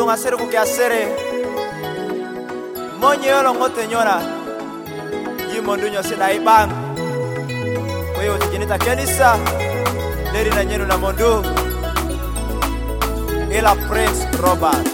lunga sere ku kya sere monye yolo ngote nyona yimondu nyose na ibang kwa hiyo tijinita kenisa leri na nyenu na mondu ila Prince Robert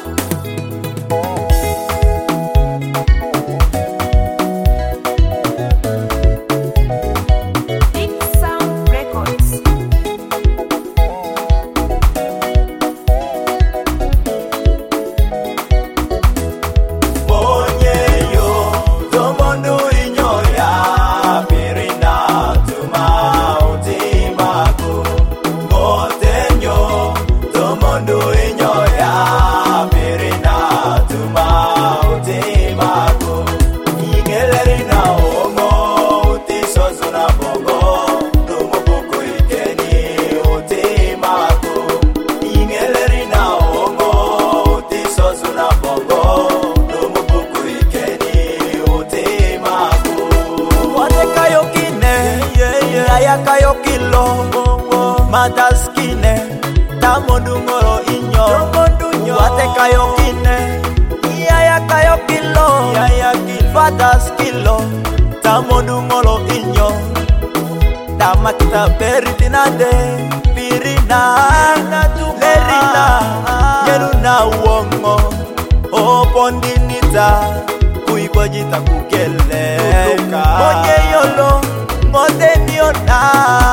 kayo kilo mataskine tamondu ngoro inyo wate kayo kine ya kayo kilo mataskilo tamondu ngoro inyo tamakita beritinade pirina lerina yeruna wongo opondinita kuibojita kugele monye yolo Monde miona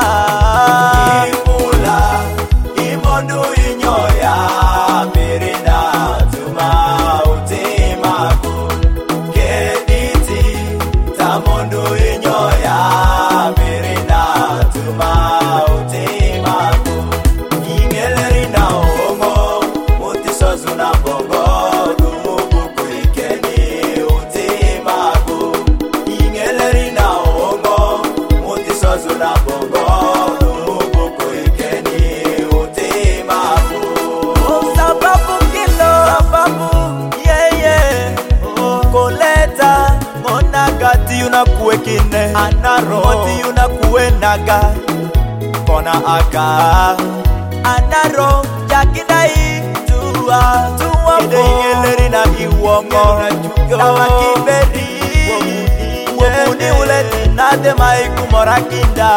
Imula Imondu inyoya Mirina Tuma utimaku Kediti Tamondu inyoya Mirina Tuma utimaku Ingelerina omo Mutisozuna bongo Dumubuku ikeni utimaku Ingelerina Zuna bongo Dumubuku ikeni utimaku Sababu kilo Sababu Koleta Monagati unakuwe kine Anaro Moti unakuwe naga Kona aka Anaro Jakidai Tua Kide ingeleri na iwongo Tawa kiberi Wabuni uleti nade maiku morakinda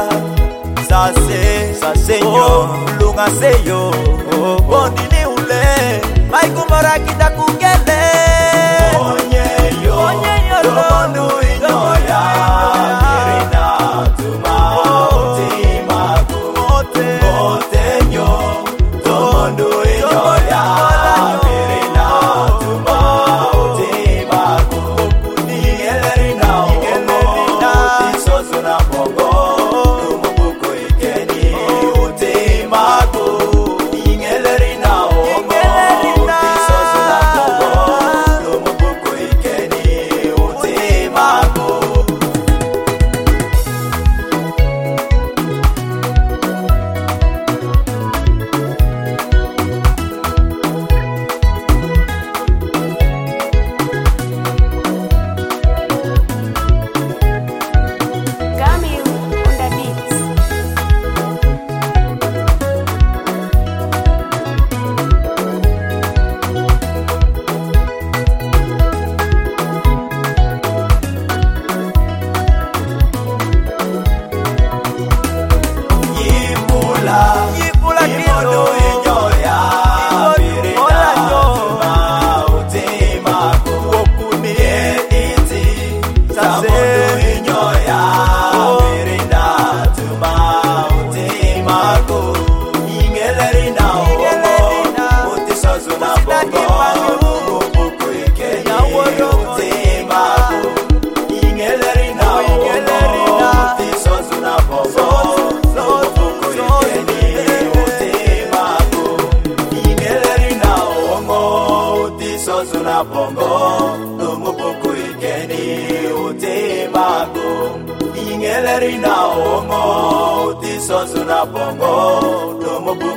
Sase nyo lunga seyo Bondini ule maiku morakinda kugele Onye yo Domondu inyoya Mirina tuma utimaku Mote nyo Domondu inyoya Mirina tuma utimaku Zuna bongo Dumubuku ikeni utimaku Ingelerina omo Tiso zuna bongo Dumubuku ikeni utimaku Zuna bongo Dumubuku ikeni utimaku Ingelerina omo Tiso zuna bongo Dumubuku